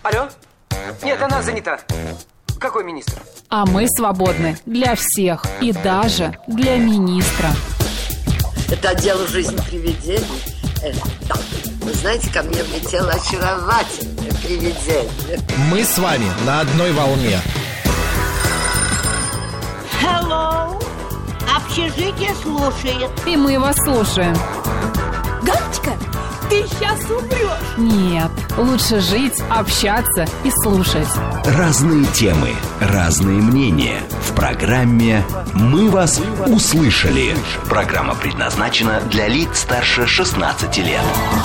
Алло? Нет, она занята. Какой министр? А мы свободны для всех и даже для министра. Это отдел «Жизнь привидений». Да. Вы знаете, ко мне влетело очаровательное привидение. Мы с вами на одной волне. Hello! Общежитие слушает. И мы вас слушаем. Галочка, ты сейчас умрешь. Нет, лучше жить, общаться и слушать. Разные темы, разные мнения. В программе «Мы вас услышали». Программа предназначена для лиц старше 16 лет.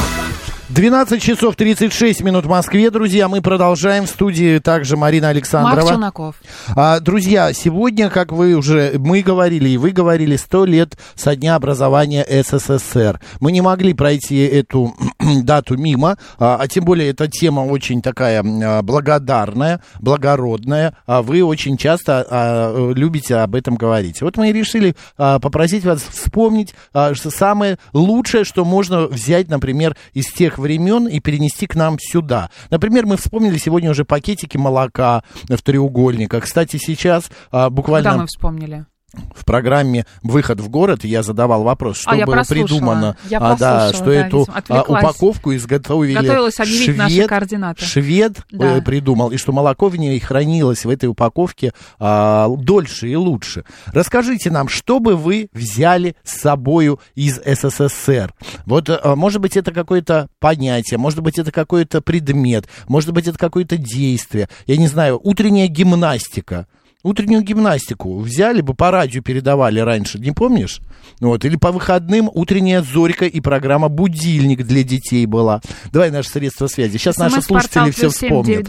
12 часов 36 минут в Москве, друзья. Мы продолжаем. В студии также Марина Александрова. Марк Челноков. Друзья, сегодня, как мы говорили, и вы говорили, 100 лет со дня образования СССР. Мы не могли пройти эту дату мимо, а тем более эта тема очень такая благодарная, благородная. Вы очень часто любите об этом говорить. Вот мы и решили попросить вас вспомнить, что самое лучшее, что можно взять, например, из тех времен и перенести к нам сюда. Например, мы вспомнили сегодня уже пакетики молока в треугольниках. Кстати, сейчас буквально... Когда мы вспомнили? В программе «Выход в город» я задавал вопрос, что было придумано, что эту упаковку изготовили готовилась объявить наши координаты. Швед придумал, и что молоко в ней хранилось в этой упаковке дольше и лучше. Расскажите нам, что бы вы взяли с собою из СССР? Вот, может быть, это какое-то понятие, может быть, это какой-то предмет, может быть, это какое-то действие, я не знаю, утренняя гимнастика. Утреннюю гимнастику взяли бы, по радио передавали раньше, не помнишь? Вот, или по выходным утренняя зорька и программа «Будильник» для детей была. Давай наши средства связи. Сейчас наши слушатели все вспомнят.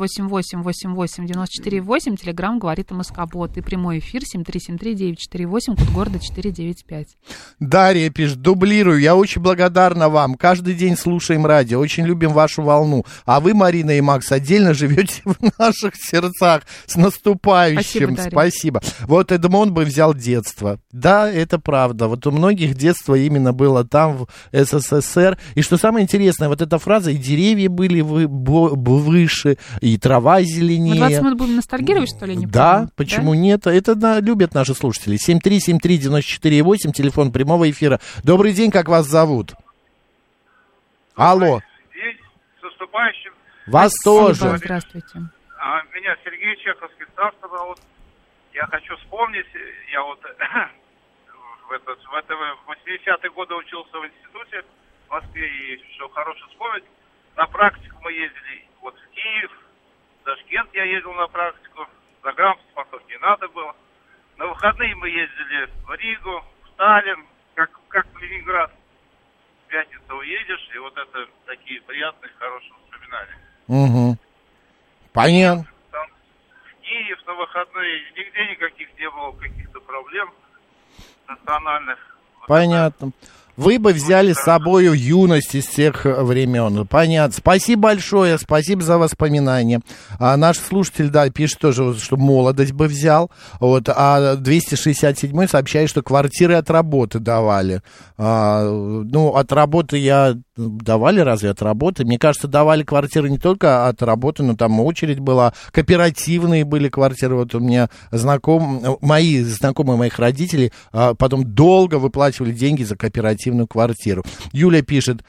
925-88-88-94-8. Телеграм говорит МСК-бот. И прямой эфир 7373948, код города 495. Дарья пишет: дублирую. Я очень благодарна вам. Каждый день слушаем радио. Очень любим вашу волну. А вы, Марина и Макс, отдельно живете в наших сердцах. С наступающим. Спасибо. Вот Эдмон бы взял детство. Да, это правда. Вот у многих детство именно было там, в СССР. И что самое интересное, вот эта фраза: и деревья были выше, и трава зеленее. Мы 20 минут будем ностальгировать, что ли? Не да, помню. почему нет? Это любят наши слушатели. 7373948, телефон прямого эфира. Добрый день, как вас зовут? Алло. День с наступающим. Вас тоже. Здравствуйте. Меня Сергей, Чеховский староста зовут. Я хочу вспомнить, я вот в 80-е годы учился в институте в Москве, и что хорошо вспомнить, на практику мы ездили вот в Киев, в Ташкент я ездил на практику, за грамоту не надо было. На выходные мы ездили в Ригу, в Таллин, как в Ленинград. В пятницу уедешь, и вот это такие приятные, хорошие воспоминания. Угу. Понятно. Там в Киев на выходные, нигде никаких не было каких-то проблем национальных. Понятно. Вы бы взяли с собой юность из тех времен. Понятно. Спасибо большое, спасибо за воспоминания. Наш слушатель, да, пишет тоже, что молодость бы взял. Вот, а 267-й сообщает, что квартиры от работы давали. От работы давали, разве от работы? Мне кажется, давали квартиры не только от работы, но там очередь была. Кооперативные были квартиры. Вот у меня мои знакомые моих родителей потом долго выплачивали деньги за кооперативную квартиру. Юля пишет: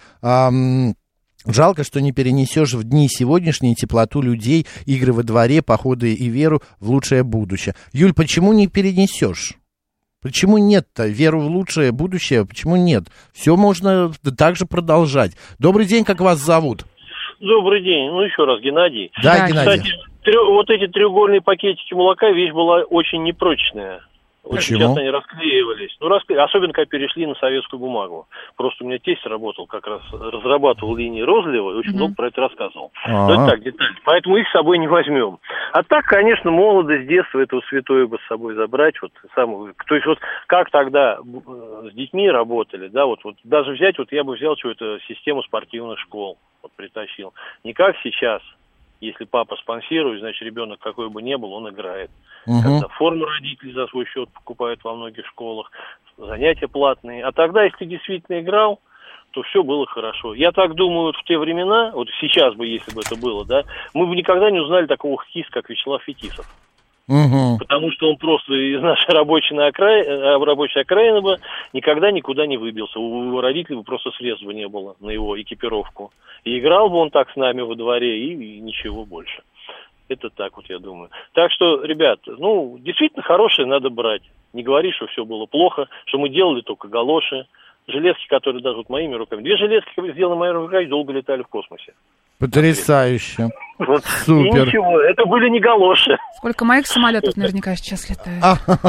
жалко, что не перенесешь в дни сегодняшние теплоту людей, игры во дворе, походы и веру в лучшее будущее. Юль, почему не перенесешь? Почему нет-то? Веру в лучшее будущее, почему нет? Все можно так же продолжать. Добрый день, как вас зовут? Добрый день. Еще раз, Геннадий. Да, Геннадий. Кстати, вот эти треугольные пакетики молока, вещь была очень непрочная. Очень часто они расклеивались. Особенно, когда перешли на советскую бумагу. Просто у меня тесть работал, как раз разрабатывал линии розлива и очень много про это рассказывал. Но это так, детали. Поэтому их с собой не возьмем. А так, конечно, молодость, детство, это вот святое бы с собой забрать. То есть, как тогда с детьми работали, да, вот даже взять, я бы взял какую-то систему спортивных школ, притащил. Не как сейчас. Если папа спонсирует, значит, ребенок какой бы ни был, он играет. Когда форму родители за свой счет покупают во многих школах, занятия платные. А тогда, если ты действительно играл, то все было хорошо. Я так думаю, вот в те времена, вот сейчас бы, если бы это было, да, мы бы никогда не узнали такого хоккеиста, как Вячеслав Фетисов. Угу. Потому что он просто из нашей рабочей окраины бы никогда никуда не выбился. У его родителей бы просто средств бы не было на его экипировку. И играл бы он так с нами во дворе, и ничего больше. Это так вот, я думаю. Так что, ребят, ну, действительно хорошее надо брать. Не говори, что все было плохо, что мы делали только галоши. Железки, которые даже вот моими руками. 2 железки, сделанные моими руками, долго летали в космосе. Потрясающе. Вот. Супер. И ничего, это были не галоши. Сколько моих самолетов наверняка сейчас летает.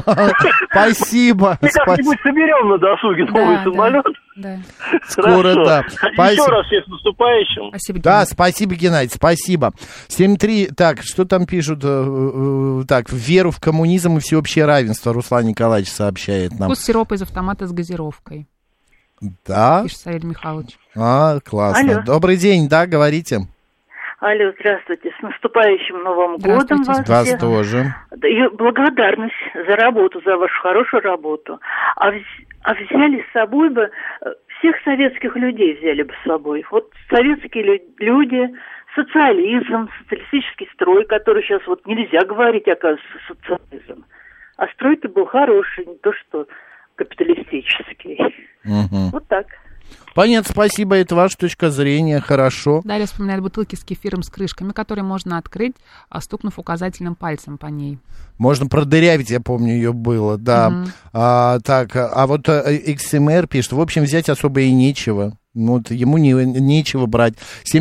Спасибо. Мы как-нибудь соберем на досуге новый самолет. Да. Скоро, да. Еще раз всех с наступающим. Спасибо, Геннадий. Да, спасибо, Геннадий, спасибо. 7-3, так, что там пишут? Так, веру в коммунизм и всеобщее равенство, Руслан Николаевич сообщает нам. Вкус сиропа из автомата с газировкой. Да? Пишет Савелий Михайлович. Классно. Алло. Добрый день, да, говорите. Алло, здравствуйте. С наступающим Новым годом вас. Вас всех. тоже. И благодарность за работу, за вашу хорошую работу. А взяли с собой бы, всех советских людей взяли бы с собой. Вот советские люди, социализм, социалистический строй, который сейчас вот нельзя говорить, оказывается, социализм. А строй-то был хороший, не то что капиталистический. Угу. Вот так. Понятно, спасибо, это ваша точка зрения, хорошо. Далее вспоминает бутылки с кефиром с крышками, которые можно открыть, стукнув указательным пальцем по ней. Можно продырявить, я помню, ее было, да. Так, а вот XMR пишет, в общем, взять особо и нечего. Вот ему нечего брать.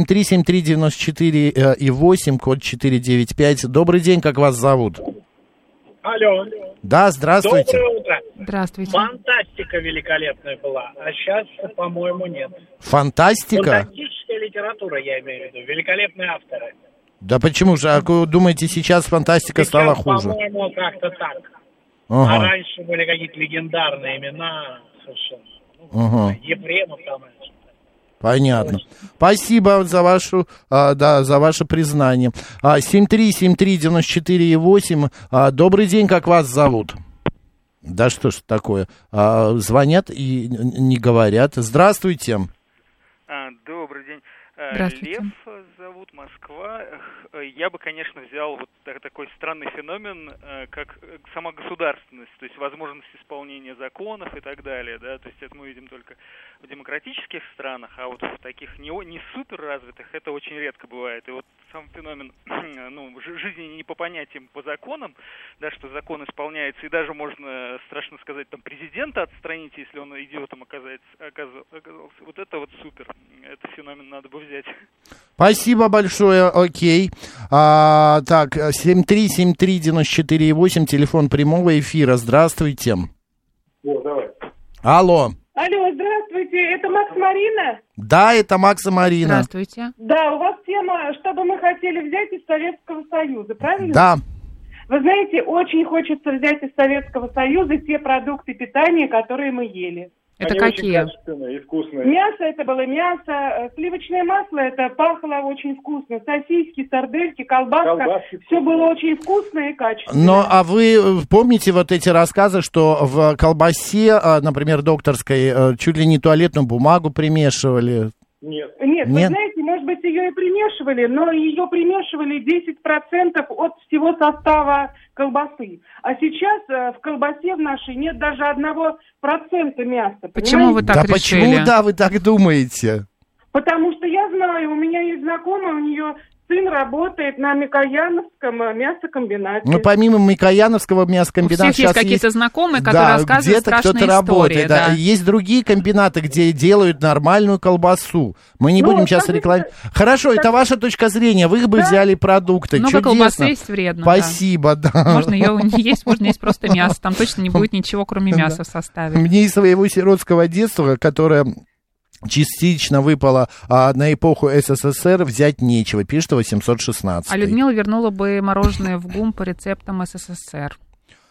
7373948 и 8, код 495. Добрый день, как вас зовут? Алло. Да, здравствуйте. Доброе утро. Здравствуйте. Фантастика великолепная была, а сейчас, по-моему, нет. Фантастика? Фантастическая литература, я имею в виду. Великолепные авторы. Да почему же? А вы думаете, сейчас фантастика стала хуже? По-моему, как-то так. Ага. А раньше были какие-то легендарные имена совершенно. Ефремов там. Понятно. Спасибо за вашу, за ваше признание. 7373948. Добрый день, как вас зовут? Да что ж такое? Звонят и не говорят. Здравствуйте. Добрый день. Здравствуйте. Лев зовут, Москва. Я бы, конечно, взял вот такой странный феномен, как сама государственность, то есть возможность исполнения законов и так далее, да, то есть это мы видим только в демократических странах, а вот в таких не супер развитых это очень редко бывает. И вот сам феномен, жизни не по понятиям, по законам, да, что закон исполняется, и даже можно, страшно сказать, там президента отстранить, если он идиотом оказался. Вот это вот супер. Это феномен надо бы взять. Спасибо большое, окей. Так, 7373948, телефон прямого эфира. Здравствуйте. Давай. Алло. Алло, здравствуйте, это Макс Марина? Да, это Макс и Марина. Здравствуйте. Да, у вас тема, что бы мы хотели взять из Советского Союза, правильно? Да. Вы знаете, очень хочется взять из Советского Союза те продукты питания, которые мы ели. Это они какие? очень качественные и вкусные. Мясо, это было мясо, сливочное масло, это пахло очень вкусно, сосиски, сардельки, колбаски, все было очень вкусно и качественно. Но, а вы помните вот эти рассказы, что в колбасе, например, докторской, чуть ли не туалетную бумагу примешивали? Нет, вы знаете, может быть, ее и примешивали, но ее примешивали 10% от всего состава колбасы. А сейчас в колбасе в нашей нет даже 1% мяса. Почему вы так решили? Почему, вы так думаете? Потому что я знаю, у меня есть знакомая, у нее сын работает на Микояновском мясокомбинате. Ну, помимо Микояновского мясокомбината... У всех есть какие-то знакомые, которые рассказывают страшные где-то кто-то истории. Работает, да. Есть другие комбинаты, где делают нормальную колбасу. Мы не будем сейчас рекламировать. Хорошо, это ваша точка зрения. Вы бы взяли продукты. Много колбасы есть вредно. Спасибо, да. Можно ее не есть, можно есть просто мясо. Там точно не будет ничего, кроме мяса в составе. Мне из своего сиротского детства, которое... частично выпало на эпоху СССР, взять нечего, пишет 816. А Людмила вернула бы мороженое в ГУМ по рецептам СССР.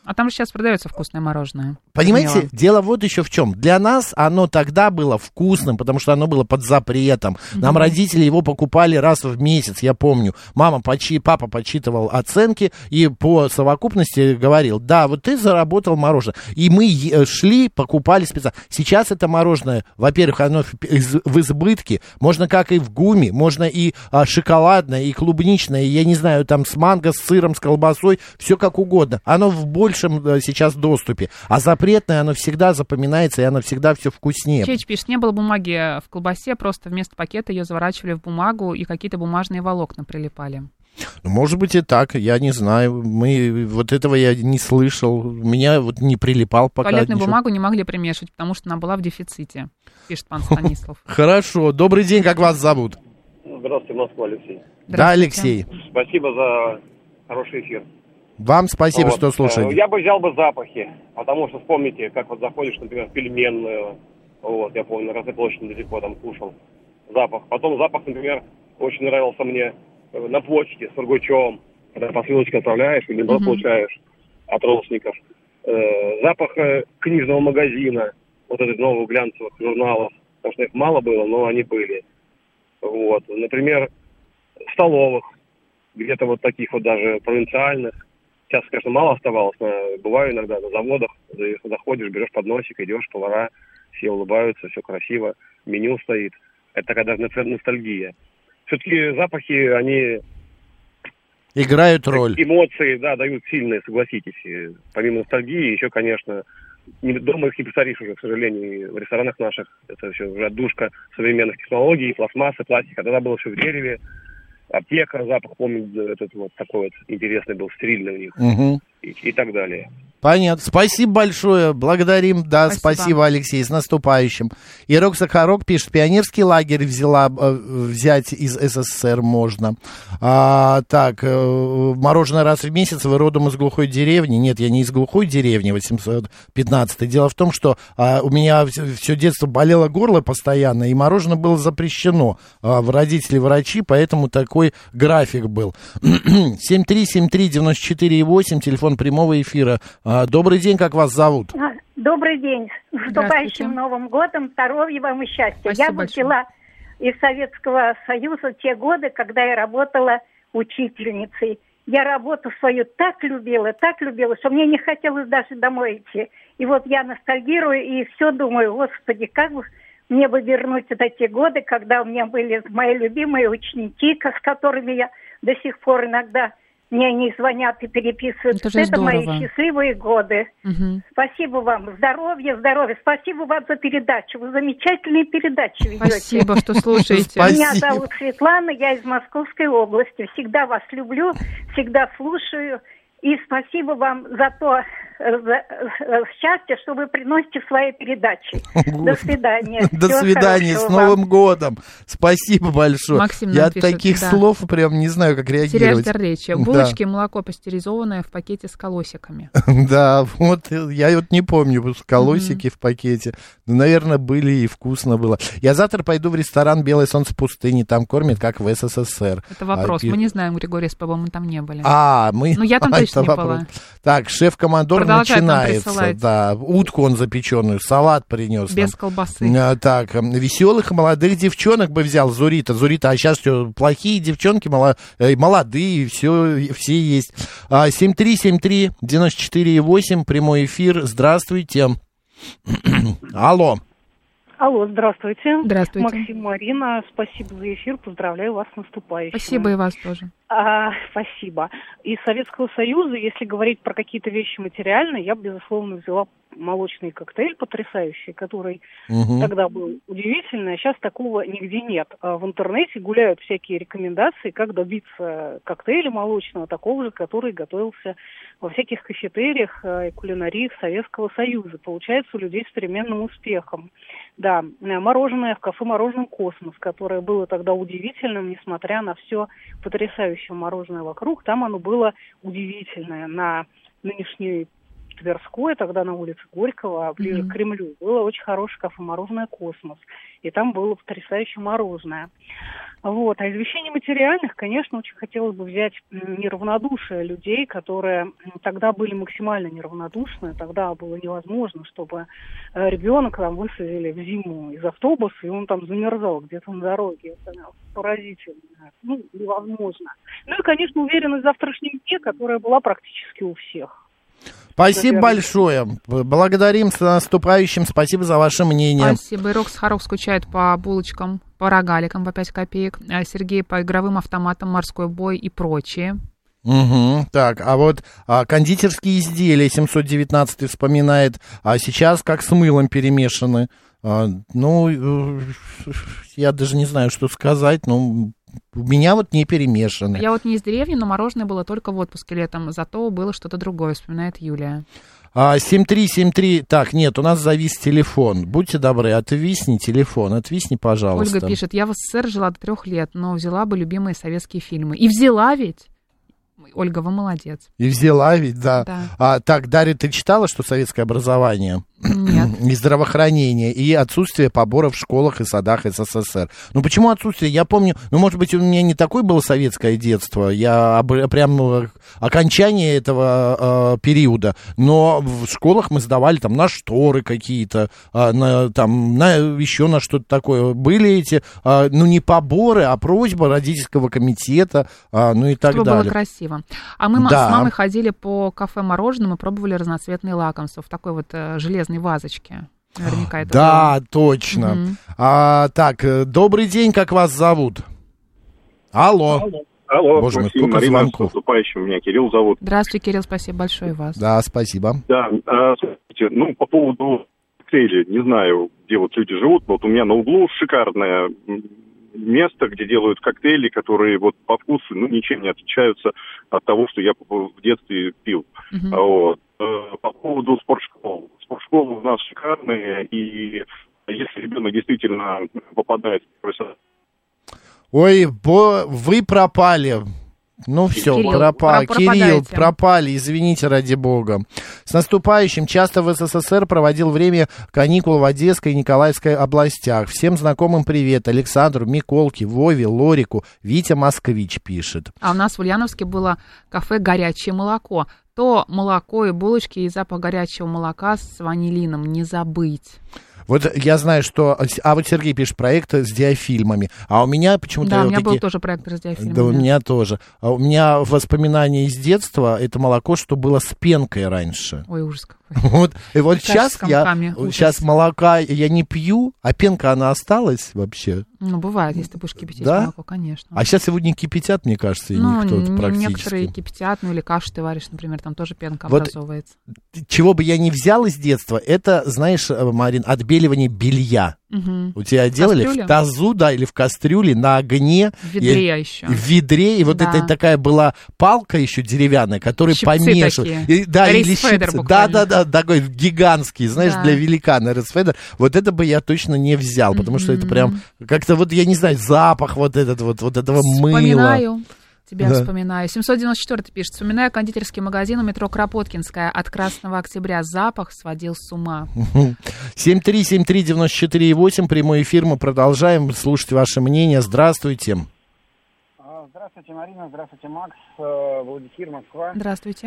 А там же сейчас продается вкусное мороженое. Понимаете, дело вот еще в чем. Для нас оно тогда было вкусным, потому что оно было под запретом. Нам родители его покупали раз в месяц, я помню. Папа подсчитывал оценки и по совокупности говорил, да, вот ты заработал мороженое. И мы шли, покупали специально. Сейчас это мороженое, во-первых, оно в избытке. Можно как и в ГУМе, можно и шоколадное, и клубничное, и, я не знаю, там с манго, с сыром, с колбасой, все как угодно. Оно в большем сейчас доступе. А запретное, оно всегда запоминается, и оно всегда все вкуснее. Чеч пишет, не было бумаги в колбасе, просто вместо пакета ее заворачивали в бумагу, и какие-то бумажные волокна прилипали. Ну, может быть и так, я не знаю. Вот этого я не слышал. У меня вот не прилипал пока. Туалетную бумагу не могли примешивать, потому что она была в дефиците, пишет пан Станислав. Хорошо. Добрый день, как вас зовут? Здравствуйте, Москва, Алексей. Да, Алексей. Спасибо за хороший эфир. Вам спасибо, что слушаете. Я бы взял бы запахи, потому что вспомните, как вот заходишь, например, в пельменную, вот, я помню, на Красной площади недалеко там кушал запах. Потом запах, например, очень нравился мне на почте с Сургучевым, когда посылочку отправляешь или наоборот получаешь от родственников. Запах книжного магазина, вот этих новых глянцевых журналов, потому что их мало было, но они были. Вот, например, столовых, где-то вот таких вот даже провинциальных. Сейчас, конечно, мало оставалось, но бываю иногда на заводах, заходишь, берешь подносик, идешь, повара, все улыбаются, все красиво, меню стоит. Это такая даже ностальгия. Все-таки запахи, они... Играют роль. Эмоции, да, дают сильные, согласитесь. И помимо ностальгии, еще, конечно, дома их не повторишь уже, к сожалению, в ресторанах наших. Это все уже отдушка современных технологий, пластмассы, пластика. Тогда было все в дереве. Аптека, запах, помню, этот вот такой вот интересный был, стерильный у них, и так далее. Понятно. Спасибо большое. Благодарим. Да, спасибо, Алексей. С наступающим. Ирок Сахарок пишет, пионерский лагерь взять из СССР можно. Мороженое раз в месяц. Вы родом из глухой деревни? Нет, я не из глухой деревни, 815. Дело в том, что у меня все детство болело горло постоянно, и мороженое было запрещено. Родители врачи, поэтому такой график был. 7373948, телефон прямого эфира. Добрый день, как вас зовут? Добрый день. С наступающим Новым годом, здоровья вам и счастья. Спасибо я была из Советского Союза те годы, когда я работала учительницей. Я работу свою так любила, что мне не хотелось даже домой идти. И вот я ностальгирую и все думаю, господи, как бы мне бы вернуть те годы, когда у меня были мои любимые ученики, с которыми я до сих пор иногда... Мне они звонят и переписывают. Это мои счастливые годы. Спасибо вам. Здоровья. Спасибо вам за передачу. Вы замечательные передачи ведете. Спасибо, что слушаете. Меня зовут Светлана, я из Московской области. Всегда вас люблю, всегда слушаю. И спасибо вам за то счастье, что вы приносите в своей передаче. До свидания. До свидания, с Новым годом. Спасибо большое. Максим я от пишет, таких слов прям не знаю, как реагировать. Теряешь дар речи. Булочки, молоко пастеризованное в пакете с колосиками. Да, вот я вот не помню, колосики в пакете. Ну, наверное, были и вкусно было. Я завтра пойду в ресторан «Белое солнце пустыни», там кормят, как в СССР. Это вопрос. Мы не знаем, Григорий Спаба, мы там не были. Ну, я там точно не была. Так, шеф-командор начинается. Да, утку он запеченную, салат принес. Без колбасы. Так, веселых молодых девчонок бы взял Зурита. А сейчас что, плохие девчонки, молодые, все есть. 7373948, прямой эфир. Здравствуйте. Алло. Алло, здравствуйте. Здравствуйте. Максим, Марина, спасибо за эфир, поздравляю вас с наступающим. Спасибо и вас тоже. Спасибо. Из Советского Союза, если говорить про какие-то вещи материальные, я бы, безусловно, взяла молочный коктейль потрясающий, который тогда был удивительный, а сейчас такого нигде нет. В интернете гуляют всякие рекомендации, как добиться коктейля молочного, такого же, который готовился во всяких кафетериях и кулинариях Советского Союза. Получается у людей с переменным успехом. Да, мороженое в кафе «Мороженом Космос», которое было тогда удивительным, несмотря на все потрясающее мороженое вокруг, там оно было удивительное на нынешний Тверской, тогда на улице Горького, ближе к Кремлю, было очень хорошее кафе-мороженое «Космос». И там было потрясающе мороженое. Вот. А из вещей нематериальных, конечно, очень хотелось бы взять неравнодушие людей, которые тогда были максимально неравнодушны. Тогда было невозможно, чтобы ребенка там высадили в зиму из автобуса, и он там замерзал где-то на дороге. Это поразительно. Невозможно. Ну и, конечно, уверенность в завтрашнем дне, которая была практически у всех. Спасибо большое. Благодарим, с наступающим. Спасибо за ваше мнение. Спасибо. Ирок Сахаров скучает по булочкам, по рогаликам по 5 копеек. Сергей по игровым автоматам, морской бой и прочее. Угу. Так, а вот кондитерские изделия 719 вспоминает, а сейчас как с мылом перемешаны. Я даже не знаю, что сказать, но у меня вот не перемешаны. Я вот не из деревни, но мороженое было только в отпуске летом, зато было что-то другое, вспоминает Юлия. 7373, так, нет, у нас завис телефон. Будьте добры, отвисни телефон, отвисни, пожалуйста. Ольга пишет, я в СССР жила до 3 лет, но взяла бы любимые советские фильмы. И взяла ведь? Ольга, вы молодец. И взяла ведь, да. Так, Дарья, ты читала, что советское образование? Нет. И здравоохранение, и отсутствие поборов в школах и садах СССР. Ну, почему отсутствие? Я помню, может быть, у меня не такое было советское детство, я прям окончание этого периода, но в школах мы сдавали там на шторы какие-то, еще на что-то такое. Были эти, не поборы, а просьба родительского комитета, и так Чтобы далее. Было красиво. А мы с мамой ходили по кафе-мороженому и пробовали разноцветные лакомства в такой вот железной вазочке. Наверняка это да, было. точно. Угу. Так, добрый день, как вас зовут? Алло. Боже мой, сколько Марина, звонков. с наступающим, меня Кирилл зовут. Здравствуйте, Кирилл, спасибо большое вас. Да, спасибо. Да, слушайте, по поводу коктейлей, не знаю, где вот люди живут, но вот у меня на углу шикарное место, где делают коктейли, которые вот по вкусу, ничем не отличаются от того, что я в детстве пил. Вот. По поводу спортшкол. Спортшколы у нас шикарные, и если ребенок действительно попадает в профессиональный... Ой, вы пропали. Ну все, Кирилл, пропали, извините, ради бога. С наступающим. Часто в СССР проводил время каникул в Одесской и Николаевской областях. Всем знакомым привет. Александру, Миколке, Вове, Лорику. Витя Москвич пишет. А у нас в Ульяновске было кафе «Горячее молоко». То молоко и булочки, и запах горячего молока с ванилином не забыть. Вот я знаю, что... А вот Сергей пишет проект с диафильмами. А у меня почему-то... Да, у меня был тоже проект с диафильмами. Да, у меня тоже. А у меня воспоминания из детства, это молоко, что было с пенкой раньше. Ой, ужас какой. Вот сейчас молока я не пью, а пенка, она осталась вообще. Ну, бывает, если ты будешь кипятить молоко, конечно. А сейчас его не кипятят, мне кажется, и никто практически. Некоторые кипятят, или кашу ты варишь, например, там тоже пенка образовывается. Чего бы я не взял из детства, это, знаешь, Марин, отбеливание белья. У тебя делали в тазу, да, или в кастрюле, на огне. В ведре еще. В ведре, и вот это такая была палка еще деревянная, которую помешивали. Да, или щипцы. Да, такой гигантский, знаешь, для великана Ресфедер. Вот это бы я точно не взял, потому что это прям как-то вот, я не знаю, запах вот этого мыла. Вспоминаю. Вспоминаю. 794 пишет. Вспоминаю кондитерский магазин у метро Кропоткинская. От Красного Октября запах сводил с ума. 7373948. Прямой эфир. Мы продолжаем слушать ваше мнение. Здравствуйте. Здравствуйте, Марина. Здравствуйте, Макс. Владимир, Москва. Здравствуйте.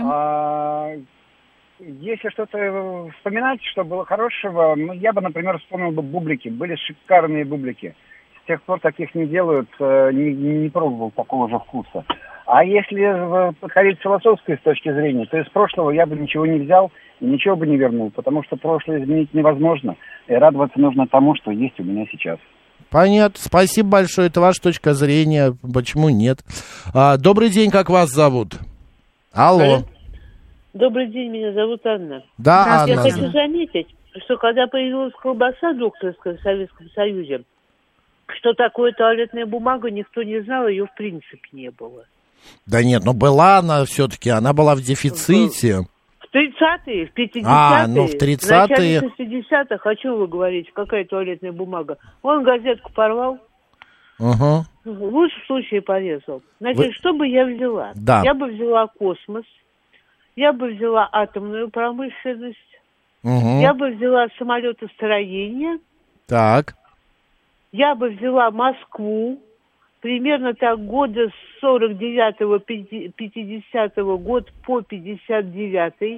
Если что-то вспоминать, что было хорошего, я бы, например, вспомнил бы бублики. Были шикарные бублики. С тех пор таких не делают, не пробовал такого же вкуса. А если подходить философской с точки зрения, то из прошлого я бы ничего не взял и ничего бы не вернул, потому что прошлое изменить невозможно, и радоваться нужно тому, что есть у меня сейчас. Понятно. Спасибо большое. Это ваша точка зрения. Почему нет? Добрый день, как вас зовут? Алло. Добрый день, меня зовут Анна. Да, Анна. Я хочу заметить, что когда появилась колбаса докторская в Советском Союзе, что такое туалетная бумага, никто не знал, ее в принципе не было. Да нет, была она все-таки, она была в дефиците. В 30-е, в 50-е, в 30-е. В начале 60-х, о чем вы говорите, какая туалетная бумага? Он газетку порвал, в лучшем случае порезал. Значит, что бы я взяла? Да. Я бы взяла «Космос», я бы взяла атомную промышленность, я бы взяла самолетостроение, так. Я бы взяла Москву, примерно так года с 49-го, 50-го год по 59-й.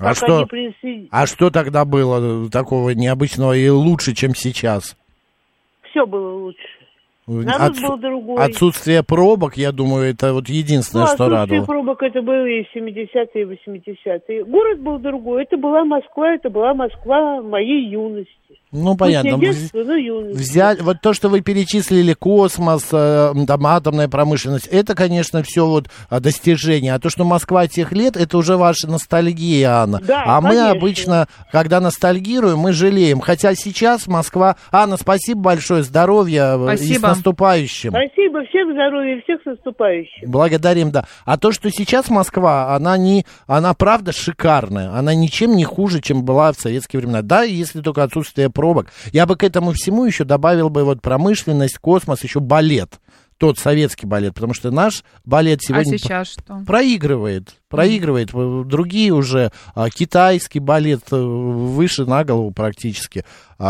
А что тогда было такого необычного и лучше, чем сейчас? Все было лучше. Народ был другой. Отсутствие пробок, я думаю, это вот единственное, что радовало. Отсутствие пробок, это было и 70-е, и 80-е. Город был другой. Это была Москва моей юности. Ну, понятно. Взять, вот то, что вы перечислили, космос, там, атомная промышленность, это, конечно, все вот достижения. А то, что Москва тех лет, это уже ваша ностальгия, Анна. Да, а конечно. мы обычно, когда ностальгируем, мы жалеем. Хотя сейчас Москва... Анна, спасибо большое, здоровья. Спасибо. И с наступающим. Спасибо, всем здоровья, всех с наступающим. Благодарим, да. А то, что сейчас Москва, она правда шикарная. Она ничем не хуже, чем была в советские времена. Да, если только отсутствие пробок. Я бы к этому всему еще добавил бы вот промышленность, космос, еще балет. Тот советский балет, потому что наш балет сегодня проигрывает. Другие уже, китайский балет выше на голову практически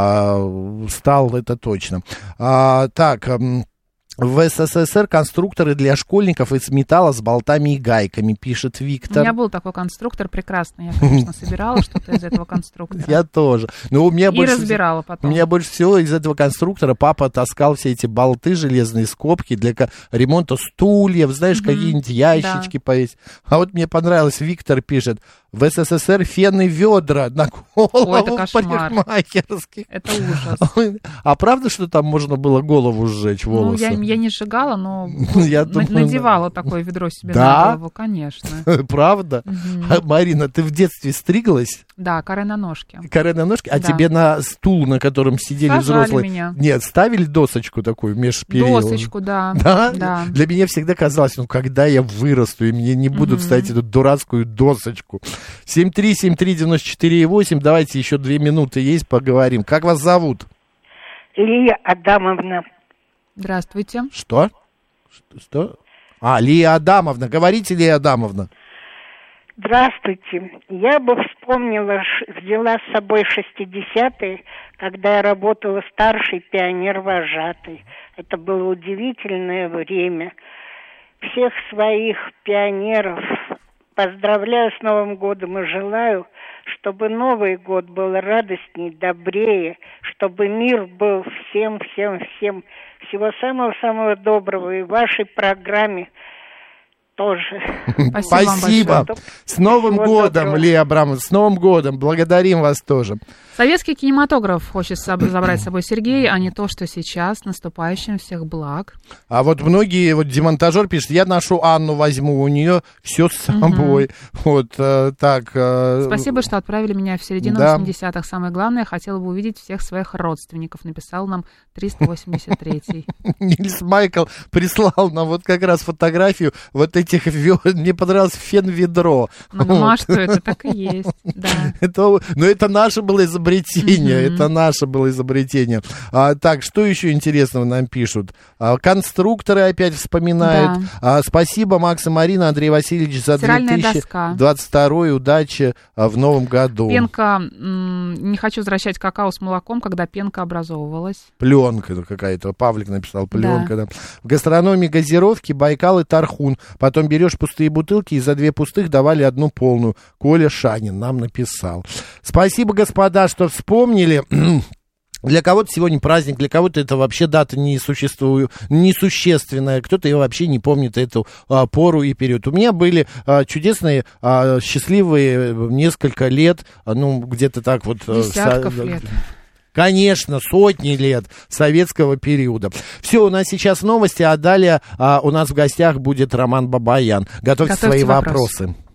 стал, это точно. Так... В СССР конструкторы для школьников из металла с болтами и гайками, пишет Виктор. У меня был такой конструктор прекрасный. Я, конечно, собирала что-то из этого конструктора. Я тоже. Но у меня разбирала потом. У меня больше всего из этого конструктора папа таскал все эти болты, железные скобки для ремонта стульев, знаешь, какие-нибудь ящички повесить. А вот мне понравилось, Виктор пишет, в СССР фены ведра на голову парикмахерских. Это ужас. А правда, что там можно было голову сжечь, волосы? Я не сжигала, но надевала такое ведро себе на голову, конечно. Правда? Марина, ты в детстве стриглась? Да, каре на ножке. Каре на ножке? А тебе на стул, на котором сидели взрослые... меня. Нет, ставили досочку такую межперил? Досочку, да. Да? Для меня всегда казалось, когда я вырасту, и мне не будут ставить эту дурацкую досочку. 7373948, давайте еще 2 минуты есть, поговорим. Как вас зовут? Лия Адамовна. Здравствуйте. Что? Лия Адамовна. Говорите, Лия Адамовна. Здравствуйте. Я бы вспомнила, взяла с собой 60-е, когда я работала старшей пионер-вожатой. Это было удивительное время. Всех своих пионеров поздравляю с Новым годом и желаю, чтобы Новый год был радостней, добрее, чтобы мир был всем. Всего самого-самого доброго и в вашей программе тоже. Спасибо. С Новым годом, Лия Абрамовна, с Новым годом. Благодарим вас тоже. Советский кинематограф хочет забрать с собой Сергей, а не то, что сейчас. Наступающим всех благ. А вот многие, вот демонтажер пишет, я нашу Анну возьму, у нее все с собой. Вот так. Спасибо, что отправили меня в середину 80-х. Самое главное, хотела бы увидеть всех своих родственников. Написал нам 383-й. Нильс Майкл прислал нам вот как раз фотографию вот этих, мне понравилось фен-ведро. Ну, а что это? Так и есть, да. Но это наше было изобретение, это наше было изобретение. Так, что еще интересного нам пишут? Конструкторы опять вспоминают. Спасибо, Макс и Марина, Андрей Васильевич, за 2022 удачи в новом году. Пенка, не хочу возвращать какао с молоком, когда пенка образовывалась. Пленка какая-то, Павлик написал, пленка. Да. В гастрономии газировки Байкал и Тархун. Потом берешь пустые бутылки, и за 2 пустых давали 1 полную. Коля Шанин нам написал. Спасибо, господа, что вспомнили. Для кого-то сегодня праздник, для кого-то это вообще дата несущественная, кто-то ее вообще не помнит эту пору и период. У меня были чудесные, счастливые несколько лет, где-то так вот... Десятков лет. Конечно, сотни лет советского периода. Все, у нас сейчас новости, а далее у нас в гостях будет Роман Бабаян. Готовьте свои вопросы.